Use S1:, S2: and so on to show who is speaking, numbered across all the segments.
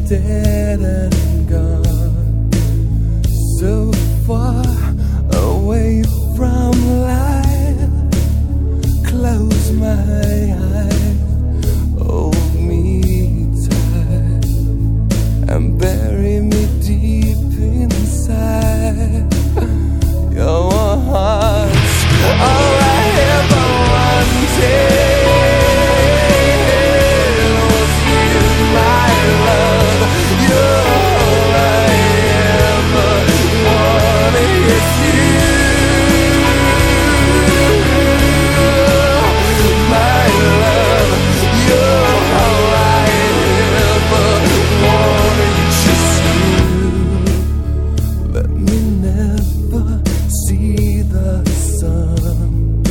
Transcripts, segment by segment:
S1: dead and gone, so far away from life. Close my eyes, hold me tight, and bury me deep inside your heart. All I ever wanted was you, my love. You're all I ever wanted is you, my love. You're all I ever wanted, just you. Let me never see the sun,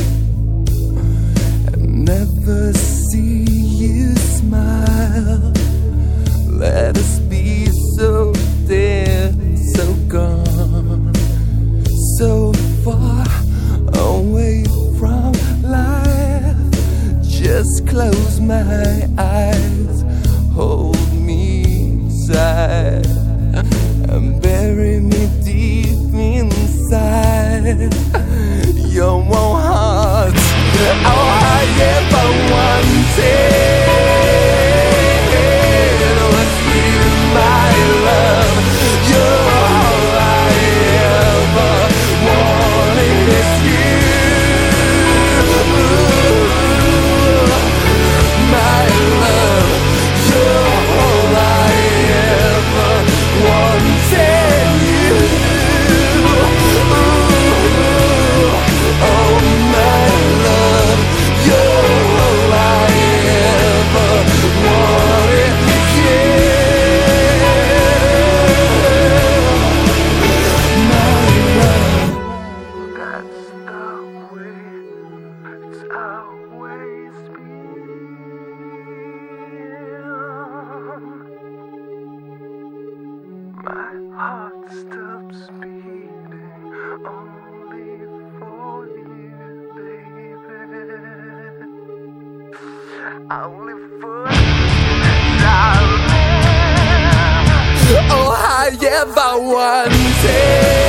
S1: and never see you smile. Let us be so dead, so gone, so far away from life. Just close my eyes, hold me tight, and bury me deep inside your warm heart. All I ever wanted was you, my love. You're all I ever wanted is you, my love. You're all I ever wanted, you. Oh, my love, you're all I ever wanted, yeah. My love, that's the way it's always been. My heart stops beating only for you, baby. Only for you, darling. Oh, I ever wanted